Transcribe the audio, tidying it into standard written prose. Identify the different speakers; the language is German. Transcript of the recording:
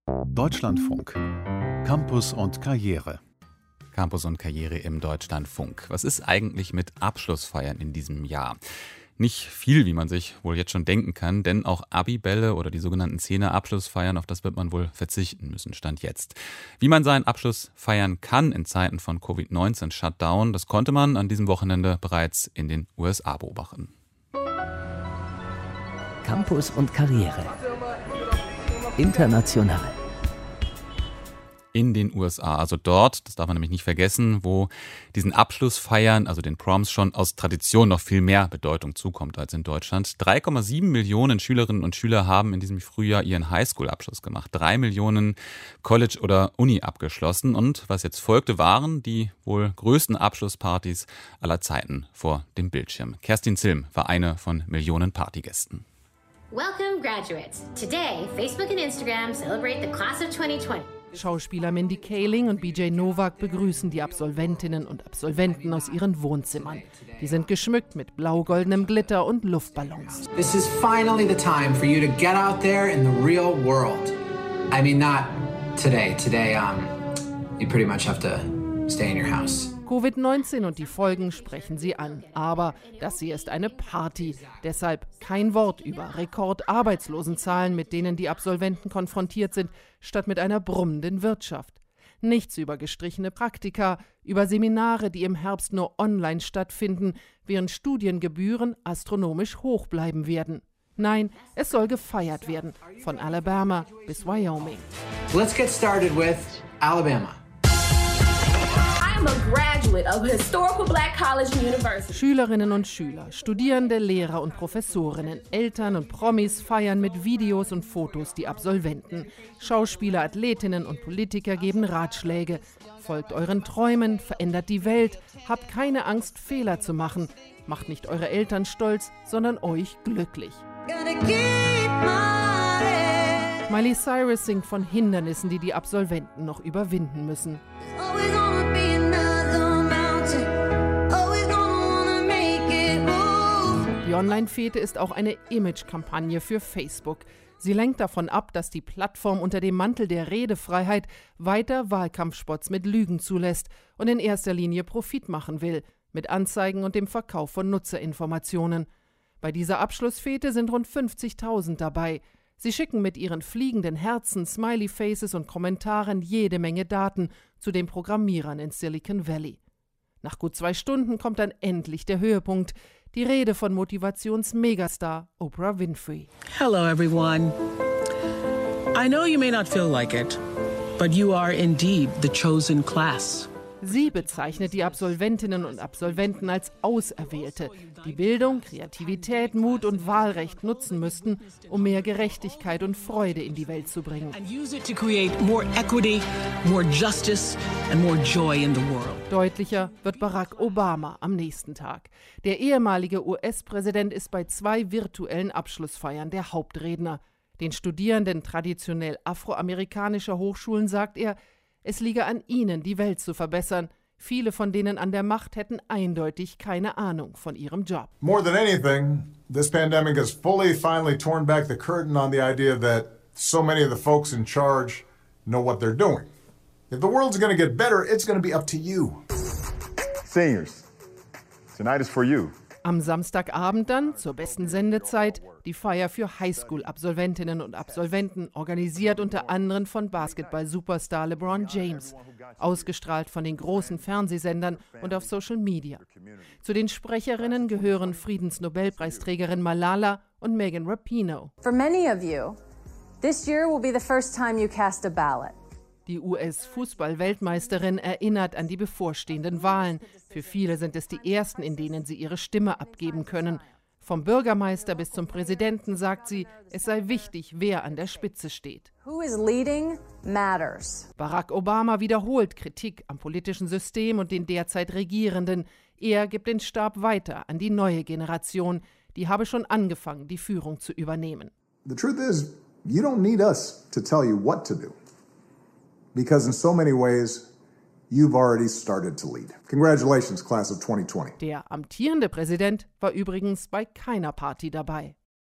Speaker 1: Deutschlandfunk. Campus und Karriere.
Speaker 2: Campus und Karriere im Deutschlandfunk. Was ist eigentlich mit Abschlussfeiern in diesem Jahr? Nicht viel, wie man sich wohl jetzt schon denken kann, denn auch Abibälle oder die sogenannten 10er-Abschlussfeiern, auf das wird man wohl verzichten müssen, Stand jetzt. Wie man seinen Abschluss feiern kann in Zeiten von Covid-19-Shutdown, das konnte man an diesem Wochenende bereits in den USA beobachten.
Speaker 3: Campus und Karriere. International.
Speaker 2: In den USA, also dort, das darf man nämlich nicht vergessen, wo diesen Abschlussfeiern, also den Proms, schon aus Tradition noch viel mehr Bedeutung zukommt als in Deutschland. 3,7 Millionen Schülerinnen und Schüler haben in diesem Frühjahr ihren Highschool-Abschluss gemacht. 3 Millionen College oder Uni abgeschlossen. Und was jetzt folgte, waren die wohl größten Abschlusspartys aller Zeiten vor dem Bildschirm. Kerstin Zilm war eine von Millionen Partygästen.
Speaker 4: Welcome, graduates. Today, Facebook and Instagram celebrate the class of 2020.
Speaker 5: Schauspieler Mindy Kaling und BJ Novak begrüßen die Absolventinnen und Absolventen aus ihren Wohnzimmern. Die sind geschmückt mit blau-goldenem Glitter und Luftballons.
Speaker 6: This is finally the time for you to get out there in the real world. I mean, not today. Today, you pretty much have to stay in your house.
Speaker 5: Covid-19 und die Folgen sprechen sie an. Aber das hier ist eine Party. Deshalb kein Wort über Rekordarbeitslosenzahlen, mit denen die Absolventen konfrontiert sind, statt mit einer brummenden Wirtschaft. Nichts über gestrichene Praktika, über Seminare, die im Herbst nur online stattfinden, während Studiengebühren astronomisch hoch bleiben werden. Nein, es soll gefeiert werden, von Alabama bis Wyoming.
Speaker 6: Let's get started with Alabama.
Speaker 4: I'm a graduate of a historical Black college and university.
Speaker 5: Schülerinnen und Schüler, Studierende, Lehrer und Professorinnen, Eltern und Promis feiern mit Videos und Fotos die Absolventen. Schauspieler, Athletinnen und Politiker geben Ratschläge. Folgt euren Träumen, verändert die Welt, habt keine Angst, Fehler zu machen. Macht nicht eure Eltern stolz, sondern euch glücklich. Miley Cyrus singt von Hindernissen, die die Absolventen noch überwinden müssen. Die Online-Fete ist auch eine Image-Kampagne für Facebook. Sie lenkt davon ab, dass die Plattform unter dem Mantel der Redefreiheit weiter Wahlkampfspots mit Lügen zulässt und in erster Linie Profit machen will, mit Anzeigen und dem Verkauf von Nutzerinformationen. Bei dieser Abschlussfete sind rund 50.000 dabei. Sie schicken mit ihren fliegenden Herzen, Smiley-Faces und Kommentaren jede Menge Daten zu den Programmierern in Silicon Valley. Nach gut 2 Stunden kommt dann endlich der Höhepunkt. Die Rede von Motivationsmegastar Oprah Winfrey.
Speaker 7: Hello everyone. I know you may not feel like it, but you are indeed the chosen class.
Speaker 5: Sie bezeichnet die Absolventinnen und Absolventen als Auserwählte, die Bildung, Kreativität, Mut und Wahlrecht nutzen müssten, um mehr Gerechtigkeit und Freude in die Welt zu bringen.
Speaker 7: And use it to create more equity, more justice and more joy in the world.
Speaker 5: Deutlicher wird Barack Obama am nächsten Tag. Der ehemalige US-Präsident ist bei 2 virtuellen Abschlussfeiern der Hauptredner. Den Studierenden traditionell afroamerikanischer Hochschulen sagt er, es liege an ihnen, die Welt zu verbessern. Viele von denen an der Macht hätten eindeutig keine Ahnung von ihrem Job.
Speaker 8: More than anything, this pandemic has finally torn back the curtain on the idea that so many of the folks in charge know what they're doing. If the world's going to get better, it's going to be up to you.
Speaker 9: Seniors, tonight is for you.
Speaker 5: Am Samstagabend dann, zur besten Sendezeit, die Feier für Highschool-Absolventinnen und Absolventen, organisiert unter anderem von Basketball-Superstar LeBron James, ausgestrahlt von den großen Fernsehsendern und auf Social Media. Zu den Sprecherinnen gehören Friedensnobelpreisträgerin Malala und Megan Rapinoe.
Speaker 10: For many of you, this year will be the first time you cast a ballot.
Speaker 5: Die US-Fußball-Weltmeisterin erinnert an die bevorstehenden Wahlen. Für viele sind es die ersten, in denen sie ihre Stimme abgeben können. Vom Bürgermeister bis zum Präsidenten sagt sie, es sei wichtig, wer an der Spitze steht.
Speaker 10: Who is leading matters.
Speaker 5: Barack Obama wiederholt Kritik am politischen System und den derzeit Regierenden. Er gibt den Stab weiter an die neue Generation. Die habe schon angefangen, die Führung zu übernehmen.
Speaker 8: The truth is, you don't need us to tell you what to do. Because in so many ways, you've already started to lead. Congratulations, Class of 2020.
Speaker 5: Der amtierende Präsident war übrigens bei keiner Party dabei.